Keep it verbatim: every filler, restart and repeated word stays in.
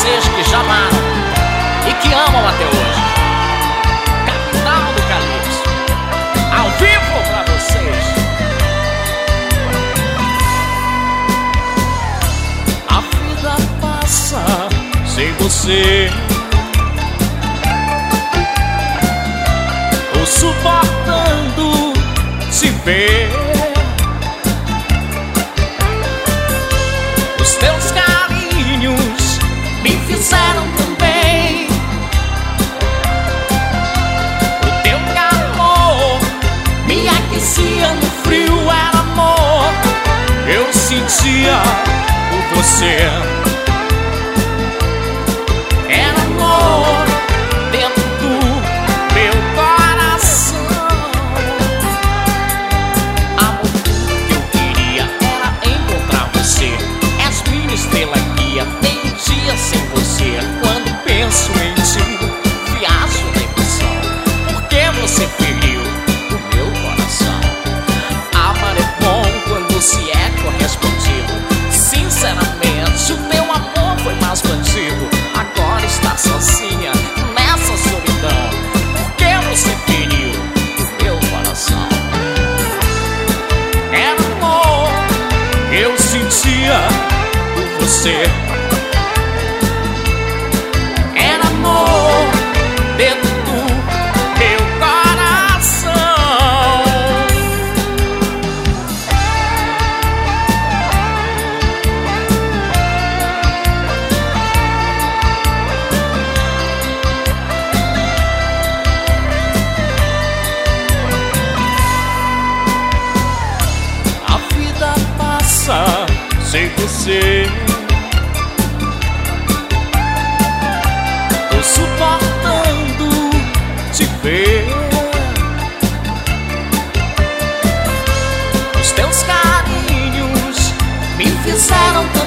vocês que já amaram e que amam até hoje. Capital do Calypso, ao vivo pra vocês. A vida passa sem você, tô suportando se ver. Os teus carinhos me fizeram tão bem. O teu calor me aquecia no frio, era amor. Eu sentia por você, era amor dentro do meu coração. Amor, tudo que eu queria era encontrar você. És minha estrela guia, tem um dia sem você. Quando penso em ti, viajo na emoção, porque você feriu o meu coração. Amar é bom quando se é correspondido. Sinceramente, o teu amor foi mais bandido. Agora está sozinha nessa solidão, porque você feriu o meu coração. Era amor, eu sentia por você. Era amor dentro do meu coração. A vida passa sem você, tô suportando te ver. Os teus carinhos me fizeram tão